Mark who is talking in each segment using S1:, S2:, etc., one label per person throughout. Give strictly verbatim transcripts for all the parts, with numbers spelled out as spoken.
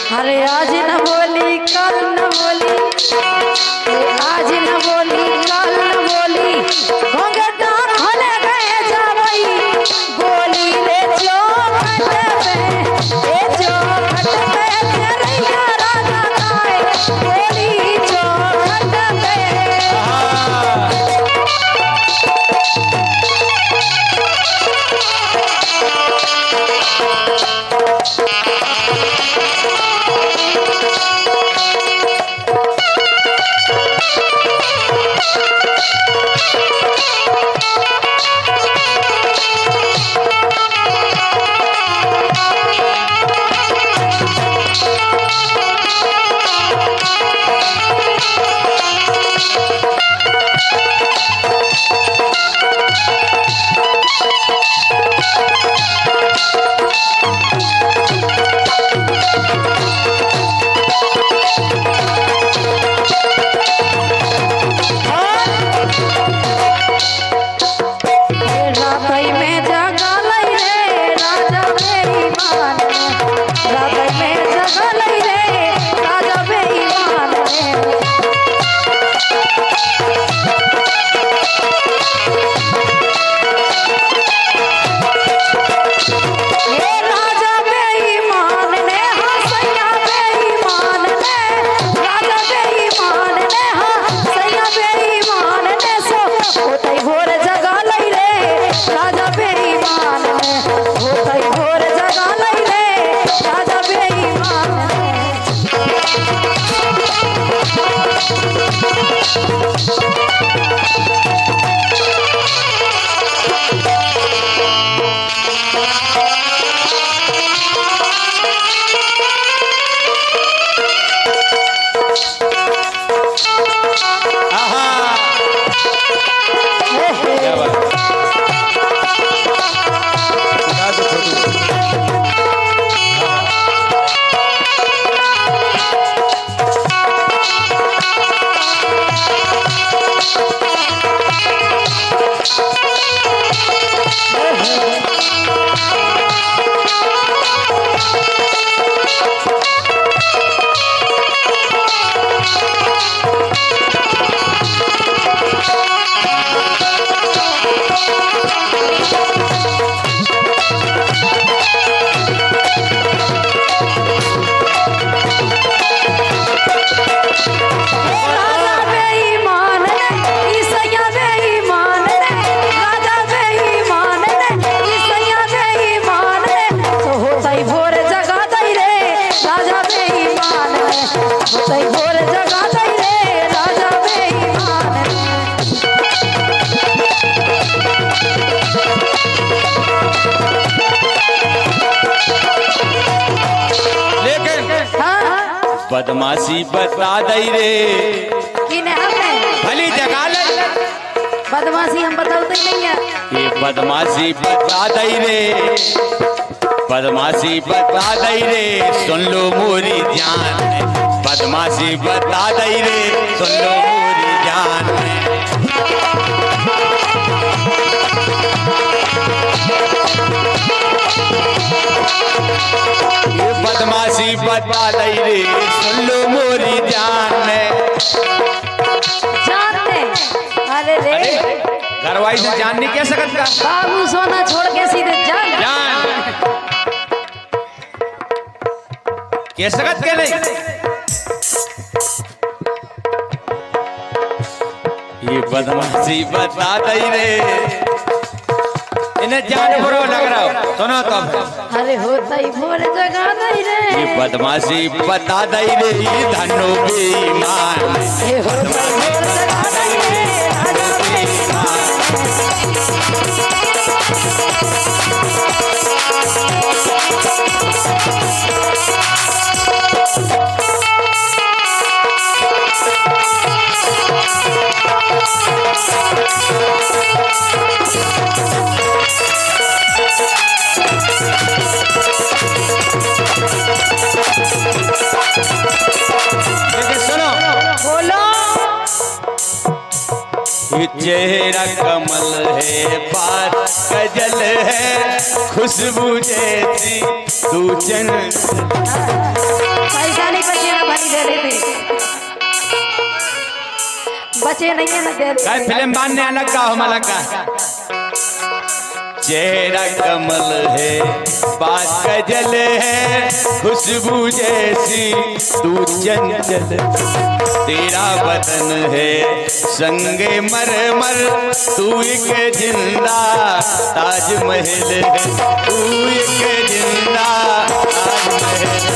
S1: अरे आज न बोली कल न बोली, आज न बोली कल न बोली, घोंघटा खोले गए जावई, बोली ले चौखट में, ए चौखट में तेरैया राजा गाए, बोली चौखट में।
S2: बदमाशी बता दई रे
S1: कि नहीं
S2: भली जगा ले,
S1: बदमाशी हम बताते नहीं है,
S2: ये बदमाशी बता दई रे, बदमाशी बता दई रे, सुन लो मोरी जान, बदमाशी बता दई रे, सुन लो मोरी जान। ये बदमाशी बता दई रे, सुन लो मोरी जान।
S1: जानते अरे रे
S2: घरवाई से जान नहीं कह सकत का,
S1: बाबू सोना छोड़ के सीधे जान
S2: जान कह सकत के नहीं। ये बदमाशी बता दई रे, इन्हें जान बुरो लग रहा हो, सुनो तब।
S1: अरे होता ही भोर जगा दई रे,
S2: ये बदमाशी बता दई रे, धनो बेईमान,
S1: ये होता ही भोर जगा दई रे, राजा बेईमान।
S2: सुनो
S1: बोलो
S2: ये चेहरा कमल है, बात गजल है, खुशबू जैसी तू चन
S1: बचे नहीं है ना दे दे।
S2: काय फिल्म बनने अलग का हम अलग का। चेहरा कमल है, बात गजल है, खुशबू जैसी तू चंचल, तेरा बदन है संगे मरमर, तू एक जिंदा ताजमहल है, तू एक जिंदा ताजमहल।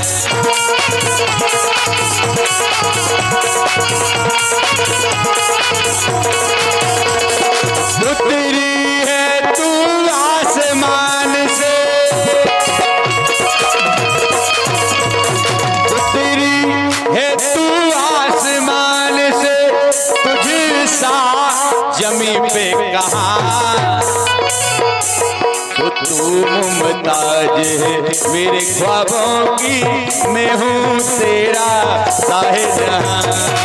S2: तू तेरी है तू आसमान से, तू तेरी है तू आसमान से, तुझ सा जमी पे कहाँ। तो तू मुमताज है मेरे ख्वाबों की, मैं हूँ तेरा शाहजहां।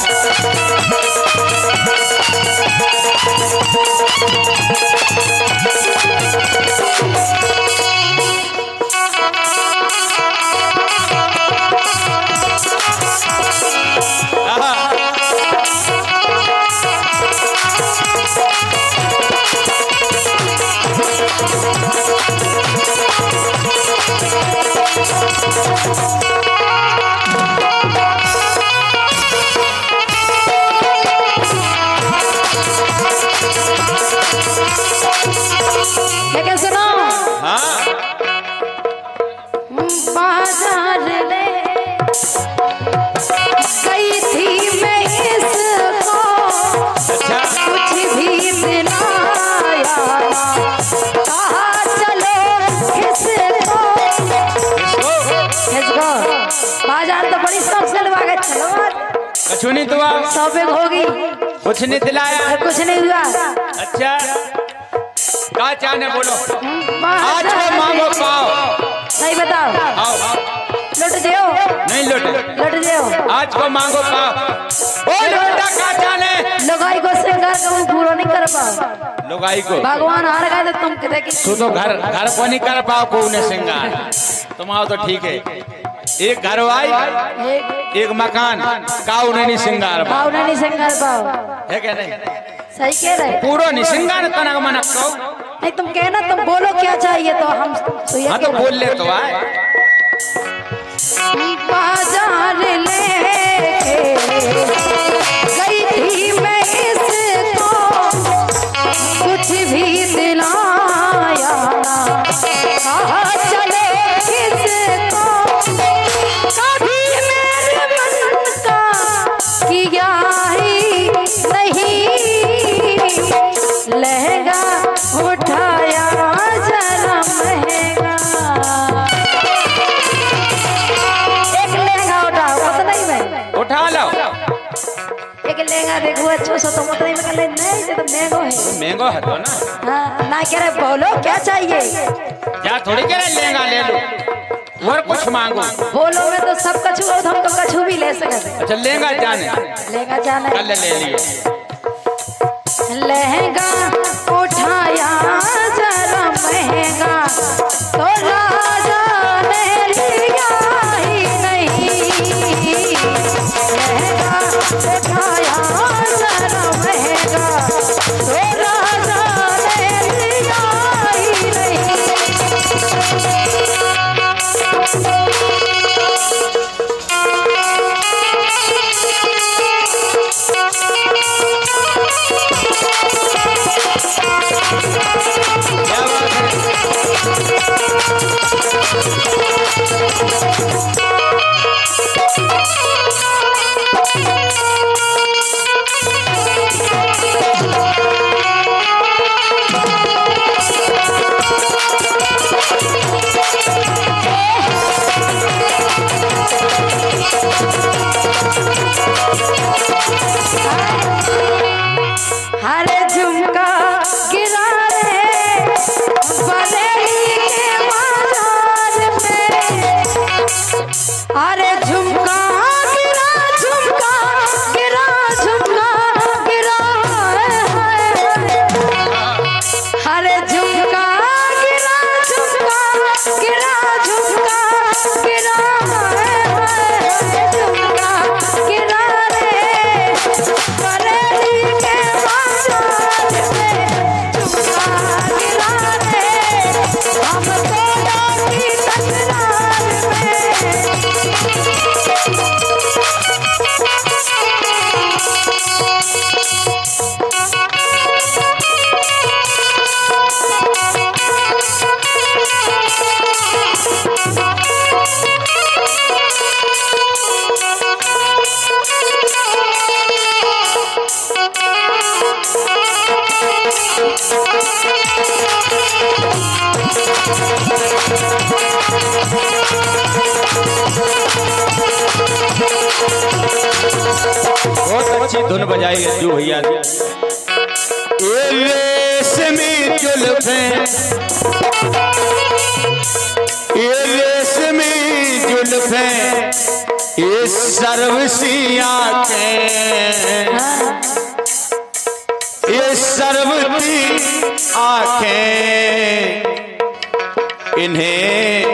S1: लेकिन सुनो,
S2: हाँ
S1: बाजार ले गई थी मैं इसको,
S2: अच्छा
S1: कुछ भी दिलाया, कहा चलो किसको किसको बाजार तो बड़ी शौक से लगा के चलो
S2: कुछ नहीं दुआ,
S1: शॉपिंग होगी,
S2: कुछ नहीं दिलाया,
S1: कुछ नहीं हुआ।
S2: अच्छा क्या चाहने बोलो, आज
S1: बाजार
S2: को मांगो पाओ,
S1: नहीं बताओ,
S2: आओ आओ,
S1: लुट जाओ,
S2: नहीं लौटे,
S1: लुट जाओ।
S2: आज को मांगो पाओ, बोल बेटा क्या चाहने।
S1: लुगाई को श्रृंगार कभी पूरा नहीं कर पाओ,
S2: लुगाई को
S1: भगवान हार गए तो तुम कहते कि
S2: तू तो घर घर को नहीं कर पाओ को उन्हें श्रृंगार, तुम आओ तो ठीक है। एक घर आई
S1: एक
S2: एक मकान का उन्हें नहीं श्रृंगार पाओ,
S1: भाव नहीं श्रृंगार पाओ,
S2: है क्या नहीं,
S1: सही कह रहे।
S2: पूरा नहीं श्रृंगार तनक मनक को।
S1: नहीं तुम कहना, तुम बोलो क्या चाहिए तो हम तो ये
S2: हाँ तो बोल ले तो आए।
S1: बाजार लेके गई थी मैं इसको, कुछ भी दिलाया, कहा चले किसको, कभी मेरे मन का किया ही नहीं, लहंगा उठाया जरा महंगा। एक लहंगा उठाओ पता नहीं मैं,
S2: उठा लो,
S1: एक लहंगा देखो अच्छो सो तो मतलब में कहले नहीं ये तो महंगो है।
S2: महंगो है तो ना,
S1: हाँ ना कह रहे बोलो क्या चाहिए,
S2: क्या थोड़ी कह रहे लेंगा ले लो और कुछ मांगो।
S1: बोलो में तो सब कछु हो, हम तो कछु भी ले सकते।
S2: अच्छा लेंगा जाने,
S1: लहंगा जाना
S2: कल ले लिए,
S1: लहंगा उठाया जरा महंगा, तो राजा ने लिया ही नहीं, लहंगा उठाया जरा महंगा, तो राजा ने लिया ही नहीं।
S2: अच्छी धुन बजाई है जो भैया ये रेशमी जुल्फें ये रेशमी जुल्फें ये सर्वसी आंखें ये सर्वती आंखें इन्हें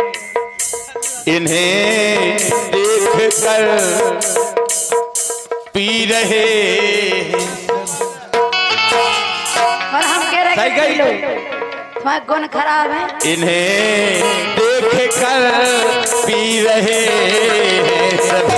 S2: इन्हें देख कर पी रहे
S1: और हम कह रहे
S2: सही
S1: हैं
S2: गई।
S1: तुम्हारा गुण खराब है।
S2: इन्हें देख कर पी रहे हैं सब।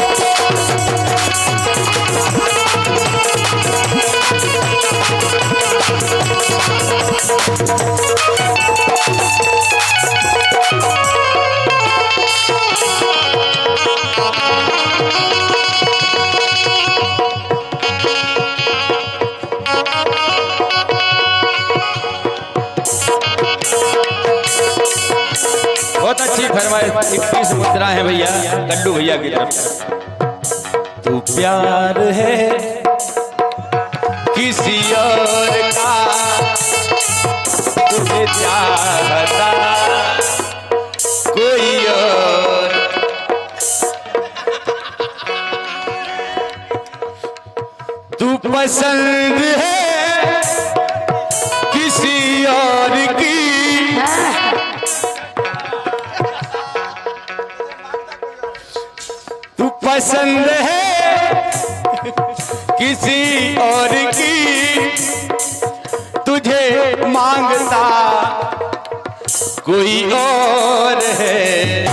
S2: बहुत अच्छी फरमाइश इक्कीस मुद्रा है भैया गड्डू भैया की तरफ। तू प्यार है किसी और का तुझे चाहता कोई और तू पसंद है किसी और की तू पसंद है किसी और की तुझे मांगता कोई और है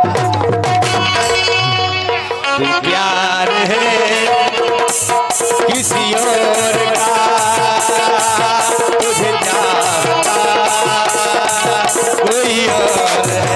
S2: तू प्यार है किसी और का तुझे चाहता कोई और है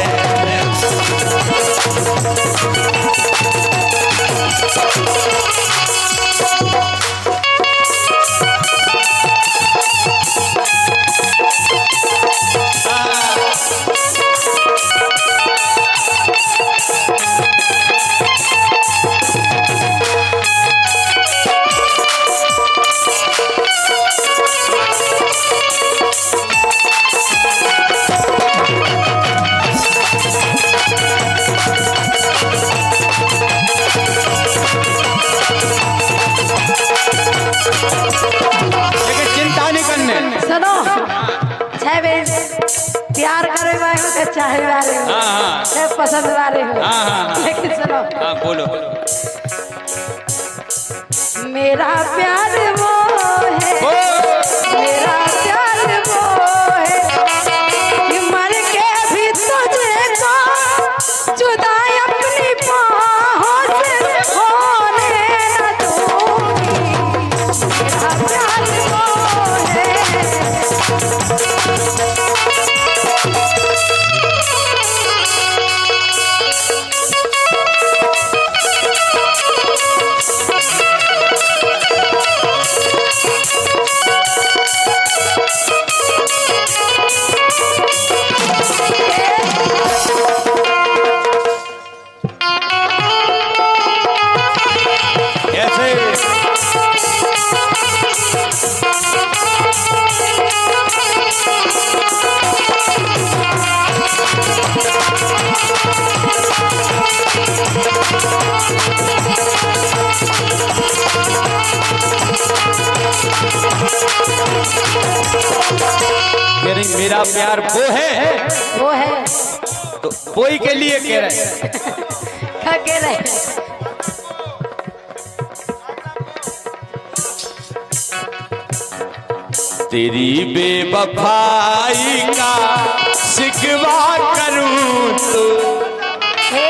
S2: लेकिन चिंता नहीं करने।
S1: सुनो छह बजे प्यार करे वाले हो तो चाहे वाले हो
S2: हाँ, हाँ।
S1: चाहे पसंद वाले हो
S2: हाँ, हाँ, हाँ।
S1: लेकिन सुनो
S2: हाँ बोलो
S1: मेरा प्यार वो है
S2: ओ!
S1: मेरा प्यार वो है कि मर के भी तुझको जुदा अपनी बाहों से होने न दूंगी मेरा प्यार वो है
S2: मेरी मेरा प्यार वो है
S1: वो है
S2: तो कोई के लिए कह रहे हैं
S1: खगे रहे
S2: तेरी बेवफाई का शिकवा करूं तो
S1: हे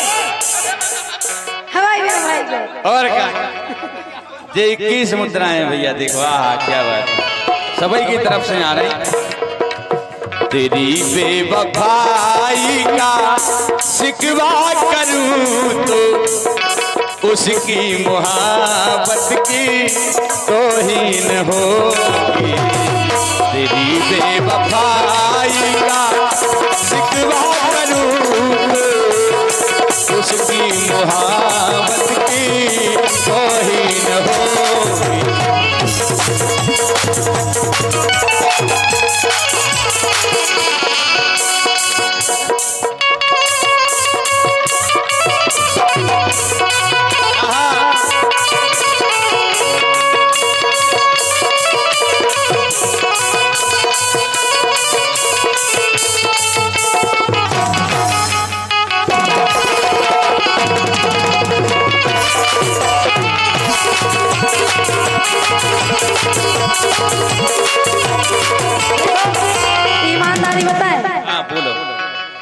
S1: हवाई में हवाई में
S2: और क्या ये इक्कीस मुद्राएं भैया देखो आहा क्या बात है सभी की तरफ से आ रही तेरी बेवफाई का शिकवा करूं तो उसकी मोहब्बत की तौहीन होगी तेरी बेवफाई का शिकवा करूं तो उसकी मोहब्बत की तौहीन होगी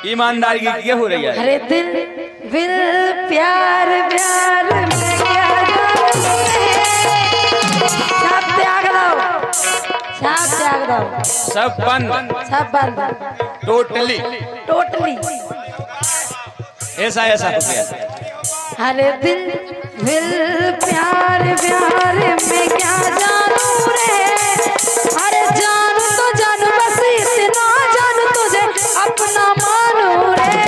S2: ईमानदारी की क्या हो रही है?
S1: अरे दिल दिल प्यार प्यार में क्या जानू रे। सब त्याग दो, सब त्याग दो,
S2: सब बंद,
S1: सब बंद,
S2: टोटली
S1: टोटली।
S2: ऐसा ऐसा हो गया।
S1: अरे दिल दिल प्यार प्यार में क्या जानू रे। अरे जानू तो जानू, बस इतना जानू तुझे अपना मानू रे।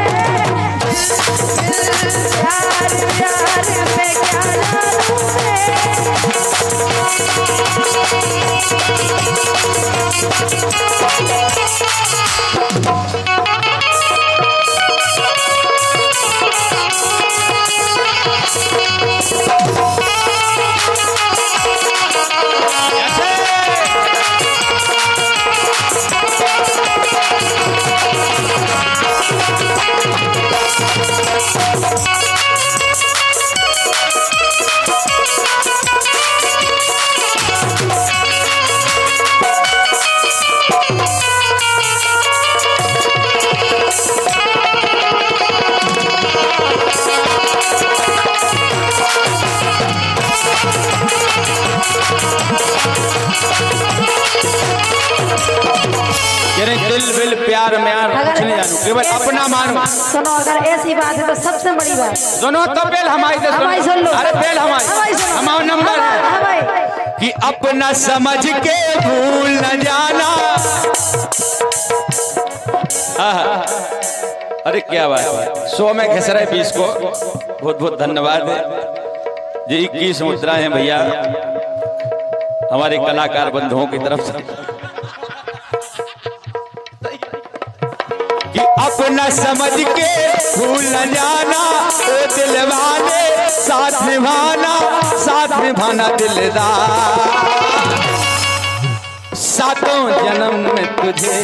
S1: दिल प्यार प्यार में क्या जानू रे।
S2: दिल बिल प्यार में यार कुछ नहीं जानू, केवल अपना मानो।
S1: सुनो, अगर ऐसी बात है तो सबसे बड़ी बात
S2: सुनो तो बेल हमारी तो
S1: हमारी सुन लो।
S2: अरे बेल हमारी हमारा नंबर है कि अपना समझ के भूल न जाना। आहा, अरे क्या बात। सौ में घिस रहे बीस को बहुत बहुत धन्यवाद है जी। इक्कीस मुद्रा है भैया हमारे कलाकार बंधुओं की तरफ से कि अपना समझ के भूल न जाना। ओ दिल वाले साथ निभाना, साथ निभाना दिलदार। सातों जन्म में तुझे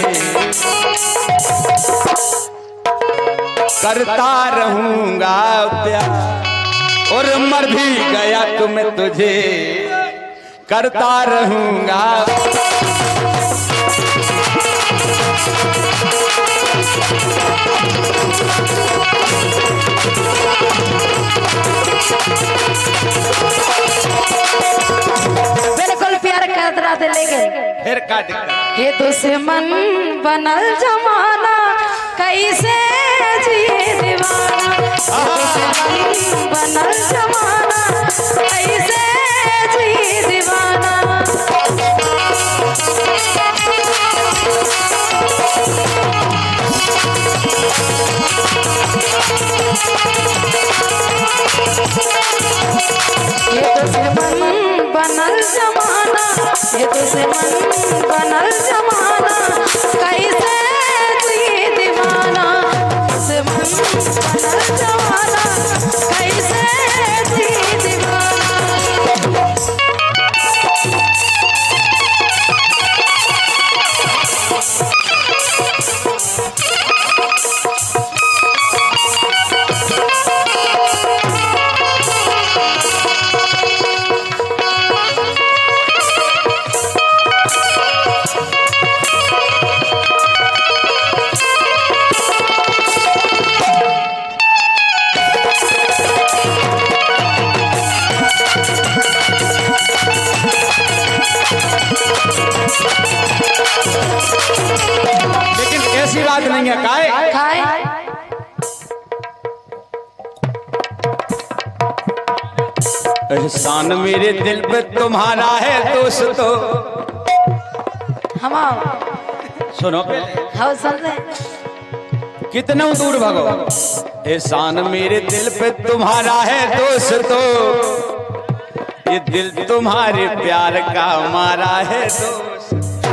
S2: करता रहूंगा प्यार, और मर भी गया तुम तुझे करता रहूंगा।
S1: बिल्कुल प्यार करते रहते, लेकिन
S2: फिर का दिक्कत?
S1: ये दुश्मन बनल जमाना कैसे जिए दीवाना। ये दुश्मन बनल जमाना कैसे जिए दीवाना। ये दुश्मन बनल जमाना, ये दुश्मन बनल जमाना कैसे जिए दीवाना। दुश्मन बनल जमाना कैसे जिए दीवाना।
S2: लेकिन ऐसी बात नहीं है काहे
S1: खाए
S2: एहसान मेरे दिल पे तुम्हारा है दोस्तों।
S1: हम
S2: सुनो पहले
S1: हाँ सुन रहे
S2: कितना दूर भगो। एहसान मेरे दिल पे तुम्हारा है दोस्तों, ये दिल तुम्हारे प्यार का मारा है दोस्त।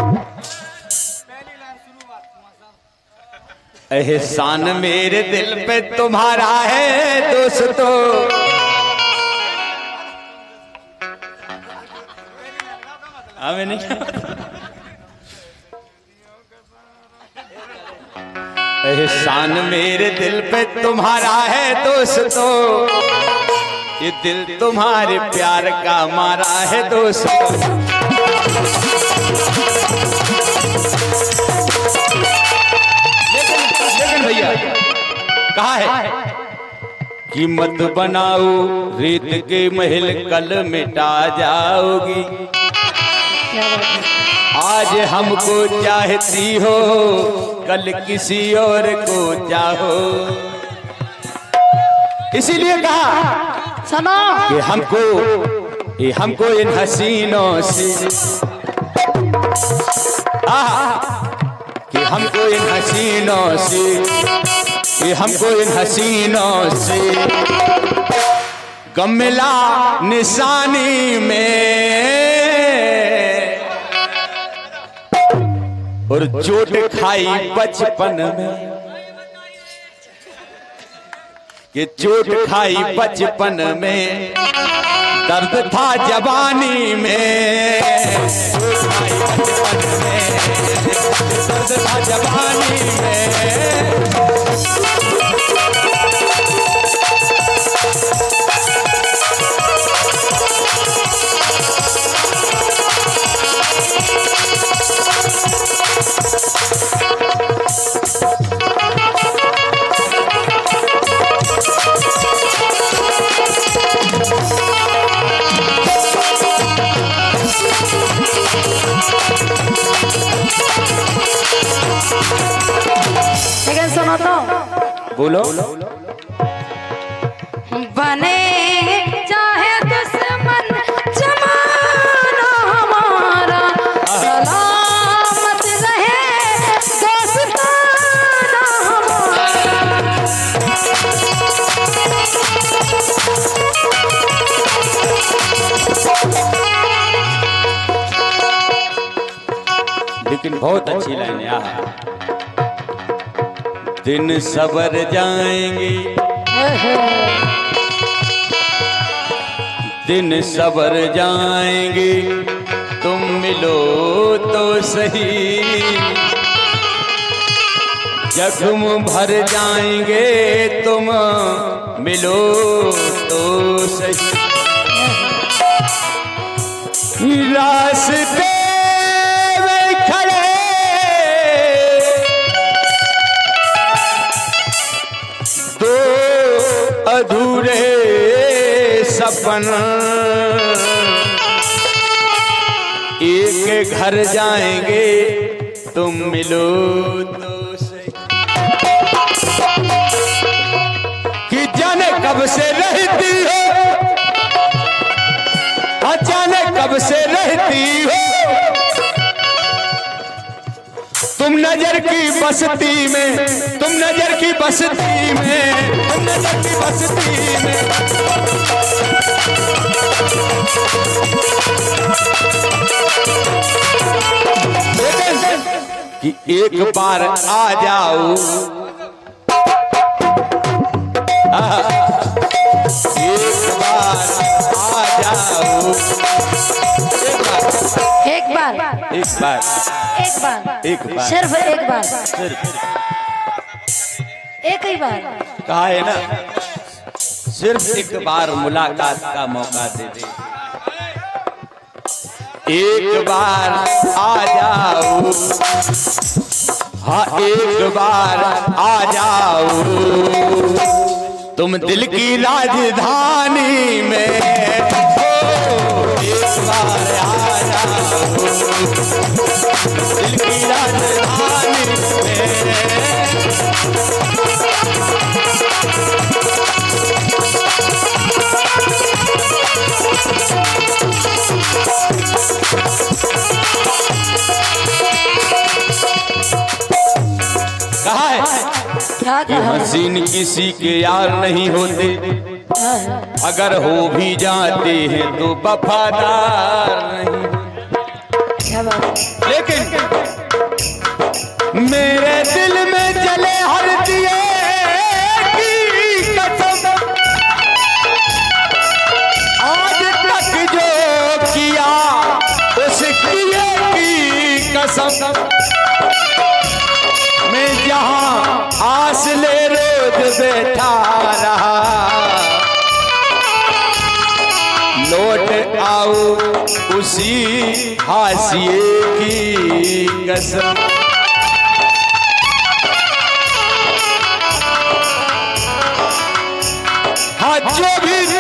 S2: एहसान मेरे दिल पे तुम्हारा है दोस्तों, हमें नहीं एहसान मेरे दिल पे तुम्हारा है दोस्तों, ये दिल तुम्हारे प्यार का मारा है दोस्तों। लेकिन लेकिन भैया कहा है कि मत बनाओ रेत के महल, कल मिटा जाओगी। आज हमको चाहती हो, कल किसी और को चाहो। इसीलिए कहा
S1: सुनो
S2: कि हमको ये हमको इन हसीनों से आ, कि हमको इन हसीनों से ये हमको इन हसीनों से गम मिला निशानी में, और चोट खाई बचपन में, कि चोट खाई बचपन में, दर्द था जवानी में, दर्द था जवानी में।
S1: लेकिन सुनो तो
S2: बोलो।
S1: बने चाहे दुश्मन जमाना हमारा, सलामत रहे दोस्ताना हमारा।
S2: लेकिन बहुत अच्छी लाइन है। दिन सबर जाएंगे, दिन सबर जाएंगे, तुम मिलो तो सही, जख्म भर जाएंगे, तुम मिलो तो सही। रास्ते में खड़े दो अधूरे सपन, एक घर जाएंगे, तुम मिलो तो सही। कि जाने कब से रहती हो, अचानक कब से रहती हो, तुम नजर की बस्ती में, तुम नजर की बस्ती में, तुम नजर की बस्ती में। कि एक बार आ जाओ, एक बार आ जाओ,
S1: एक बार
S2: एक बार
S1: एक बार
S2: एक बार
S1: सिर्फ एक बार,
S2: सिर्फ
S1: एक ही बार
S2: कहा है ना, सिर्फ एक बार मुलाकात का मौका दे दे। एक बार आ जाओ, हाँ एक बार आ जाओ, तुम दिल की राजधानी में हो, एक बार आ जाओ, दिल की राजधानी में। कहा है
S1: क्या
S2: कि
S1: कहा?
S2: हसीन किसी के यार नहीं होते, अगर हो भी जाते हैं तो वफादार नहीं।
S1: क्या बात है?
S2: लेकिन मेरे दिल में जले हर दिए की कसम, आज तक जो किया उस किए की कसम, मैं जहां आस ले रोज बैठा रहा, लौट आओ उसी हाशिए की कसम।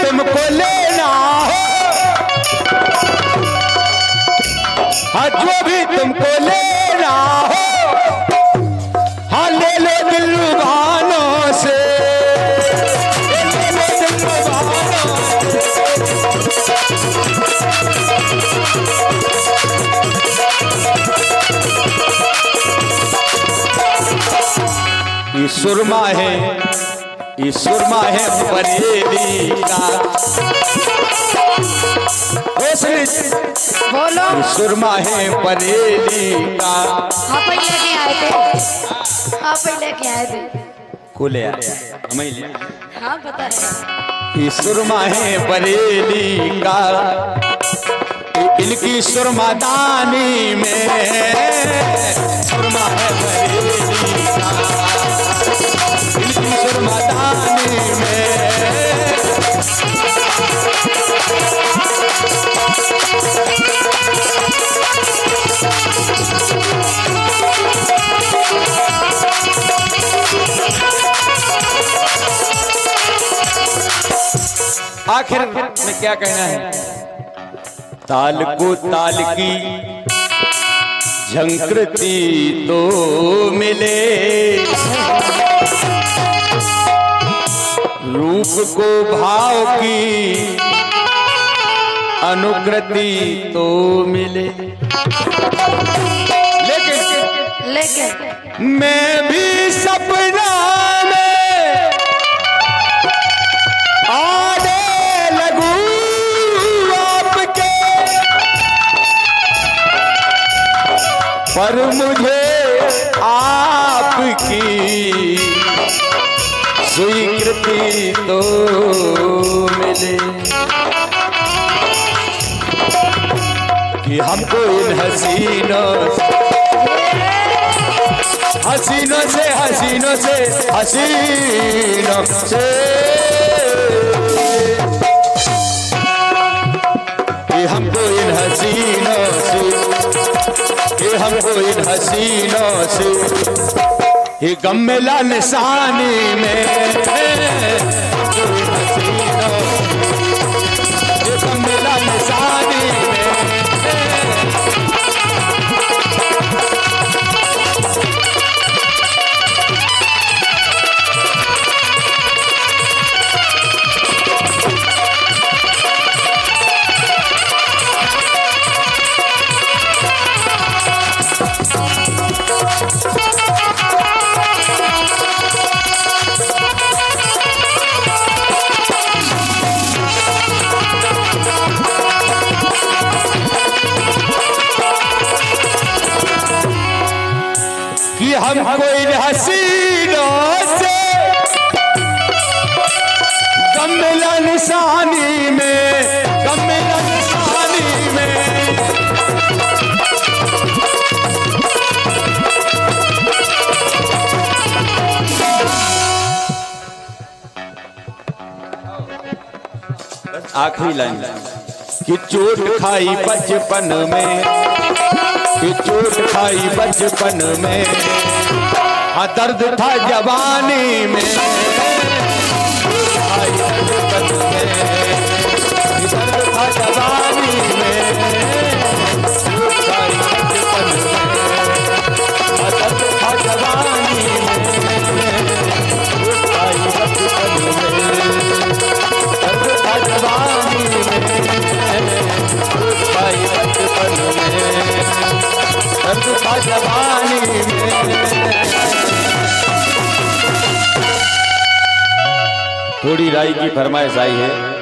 S2: तुमको लेना हो, हाँ जो भी तुमको लेना हो, हाँ ले लो दिल रुबानों से, ले लो दिल रुबानों से। ये सुरमा है, ये सुरमा है बरेली का,
S1: बोलो।
S2: सुरमा है बरेली का।
S1: हाँ पहले के आए थे, हाँ पहले के आए थे,
S2: को ले आया हमें ले।
S1: हाँ पता है।
S2: ये सुरमा है बरेली का, इनकी सुरमादानी में सुरमा है बरेली का, इनकी सुरमादानी में। आखिर में क्या कहना है? ताल को ताल की झंकृति तो मिले, रूप को भाव की अनुकृति तो मिले। लेकिन
S1: लेकिन
S2: मैं भी सपना में आने लगूं आपके, पर मुझे आपकी स्वीकृति तो मिले कि हमको इन हसीनों हसीनों से हसीनों से हसीनों से कि हमको इन हसीनों से कि हमको इन हसीनों से ये गम मिला निशानी में, ये गम मिला निशानी में। कि हमको इन हसीनों से गम मिला निशानी में, गम मिला निशानी में। आखिरी लाइन कि चोट खाई बचपन में, कि चोट खाई बचपन में, हाँ दर्द था जवानी में, खाई बचपन में, दर्द था जवानी में, खाई बचपन में, हाँ दर्द था जवानी में, खाई बचपन में, दर्द था जवानी में, खाई बचपन में, दर्द था जवानी में। थोड़ी राय की फरमाइश आई है।